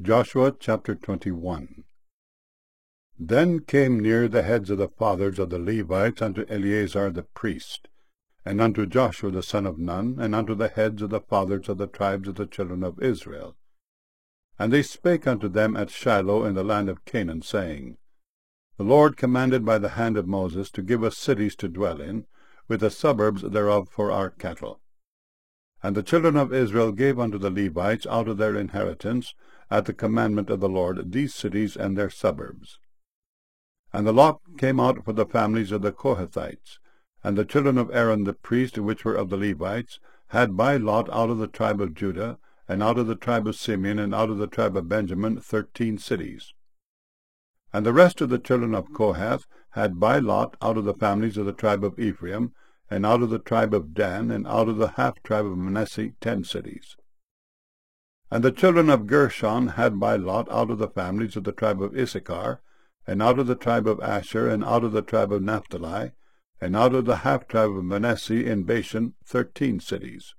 Joshua chapter 21. Then came near the heads of the fathers of the Levites unto Eleazar the priest, and unto Joshua the son of Nun, and unto the heads of the fathers of the tribes of the children of Israel. And they spake unto them at Shiloh in the land of Canaan, saying, The Lord commanded by the hand of Moses to give us cities to dwell in, with the suburbs thereof for our cattle. And the children of Israel gave unto the Levites out of their inheritance, at the commandment of the Lord, these cities and their suburbs. And the lot came out for the families of the Kohathites, and the children of Aaron the priest, which were of the Levites, had by lot out of the tribe of Judah, and out of the tribe of Simeon, and out of the tribe of Benjamin, 13 cities. And the rest of the children of Kohath had by lot out of the families of the tribe of Ephraim, and out of the tribe of Dan, and out of the half-tribe of Manasseh, 10 cities. And the children of Gershon had by lot out of the families of the tribe of Issachar, and out of the tribe of Asher, and out of the tribe of Naphtali, and out of the half-tribe of Manasseh in Bashan, 13 cities.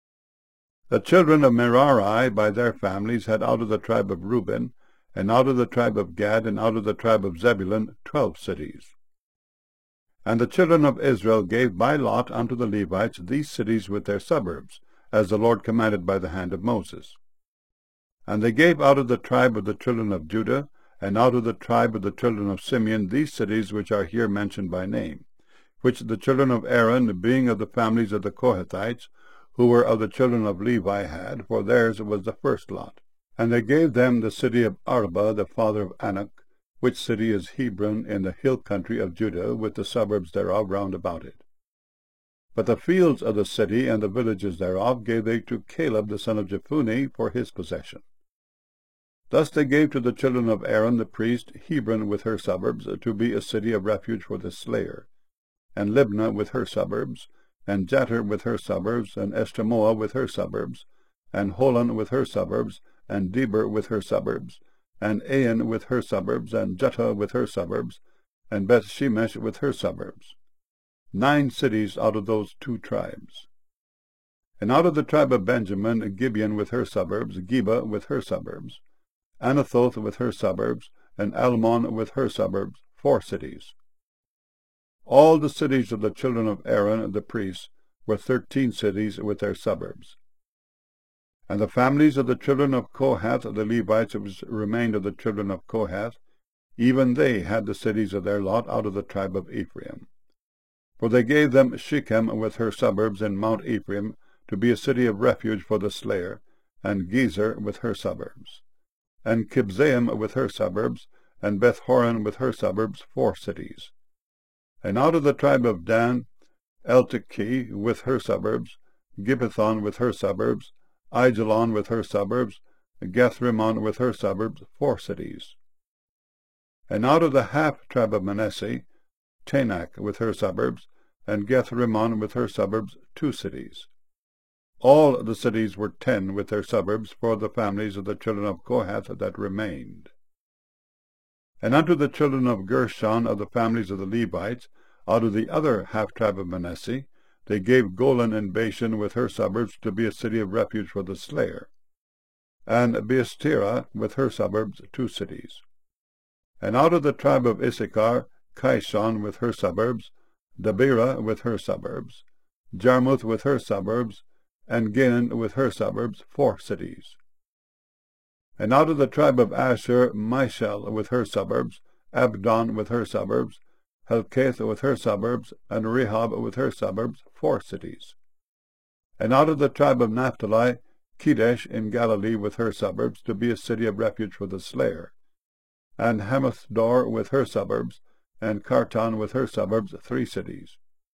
The children of Merari by their families had out of the tribe of Reuben, and out of the tribe of Gad, and out of the tribe of Zebulun, 12 cities. And the children of Israel gave by lot unto the Levites these cities with their suburbs, as the Lord commanded by the hand of Moses. And they gave out of the tribe of the children of Judah, and out of the tribe of the children of Simeon, these cities which are here mentioned by name, which the children of Aaron, being of the families of the Kohathites, who were of the children of Levi, had, for theirs was the first lot. And they gave them the city of Arba, the father of Anak, which city is Hebron, in the hill country of Judah, with the suburbs thereof round about it. But the fields of the city and the villages thereof gave they to Caleb the son of Jephunneh for his possession. Thus they gave to the children of Aaron the priest Hebron with her suburbs, to be a city of refuge for the slayer, and Libnah with her suburbs, and Jattir with her suburbs, and Eshtemoa with her suburbs, and Holon with her suburbs, and Debir with her suburbs, and Ain with her suburbs, and Juttah with her suburbs, and Beth-shemesh with her suburbs. 9 cities out of those 2 tribes. And out of the tribe of Benjamin, Gibeon with her suburbs, Geba with her suburbs, Anathoth with her suburbs, and Almon with her suburbs, 4 cities. All the cities of the children of Aaron the priests were 13 cities with their suburbs. And the families of the children of Kohath, the Levites which remained of the children of Kohath, even they had the cities of their lot out of the tribe of Ephraim. For they gave them Shechem with her suburbs in Mount Ephraim, to be a city of refuge for the slayer, and Gezer with her suburbs, and Kibzaim with her suburbs, and Beth-horon with her suburbs, 4 cities. And out of the tribe of Dan, Eltekeh with her suburbs, Gibbethon with her suburbs, Aijalon with her suburbs, Gathrimmon with her suburbs, 4 cities. And out of the half-tribe of Manasseh, Taanach with her suburbs, and Gathrimmon with her suburbs, 2 cities. All the cities were 10 with their suburbs for the families of the children of Kohath that remained. And unto the children of Gershon of the families of the Levites, out of the other half-tribe of Manasseh, they gave Golan in Bashan with her suburbs to be a city of refuge for the slayer, and Beestira with her suburbs, 2 cities. And out of the tribe of Issachar, Kishon with her suburbs, Dabira with her suburbs, Jarmuth with her suburbs, and Gainan with her suburbs, 4 cities. And out of the tribe of Asher, Mishal with her suburbs, Abdon with her suburbs, Helkath with her suburbs, and Rehob with her suburbs, 4 cities. And out of the tribe of Naphtali, Kedesh in Galilee with her suburbs, to be a city of refuge for the slayer, and Hamathdor with her suburbs, and Kartan with her suburbs, 3 cities.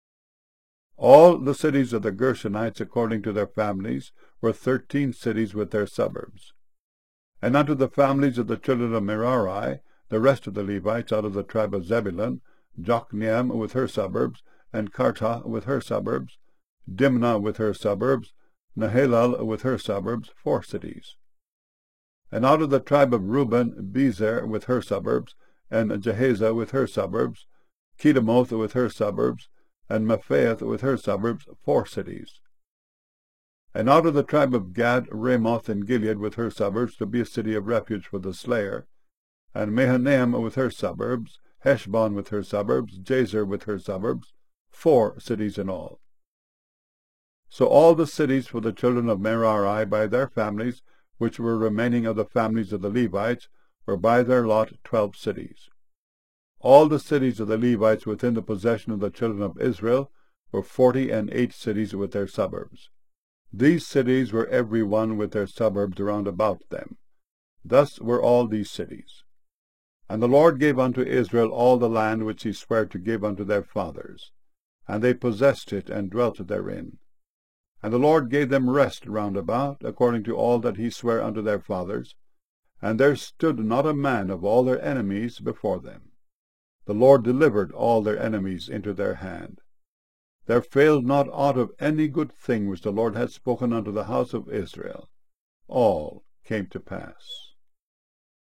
All the cities of the Gershonites according to their families were 13 cities with their suburbs. And unto the families of the children of Merari, the rest of the Levites out of the tribe of Zebulun, Jokneam with her suburbs, and Kartah with her suburbs, Dimnah with her suburbs, Nahalal with her suburbs, 4 cities. And out of the tribe of Reuben, Bezer with her suburbs, and Jehaza with her suburbs, Kedemoth with her suburbs, and Mephaath with her suburbs, 4 cities. And out of the tribe of Gad, Ramoth in Gilead with her suburbs, to be a city of refuge for the slayer, and Mahanaim with her suburbs, Heshbon with her suburbs, Jazer with her suburbs, 4 cities in all. So all the cities for the children of Merari by their families, which were remaining of the families of the Levites, were by their lot 12 cities. All the cities of the Levites within the possession of the children of Israel were 48 cities with their suburbs. These cities were every one with their suburbs round about them. Thus were all these cities. And the Lord gave unto Israel all the land which he sware to give unto their fathers, and they possessed it and dwelt therein. And the Lord gave them rest round about, according to all that he sware unto their fathers, and there stood not a man of all their enemies before them. The Lord delivered all their enemies into their hand. There failed not aught of any good thing which the Lord had spoken unto the house of Israel. All came to pass.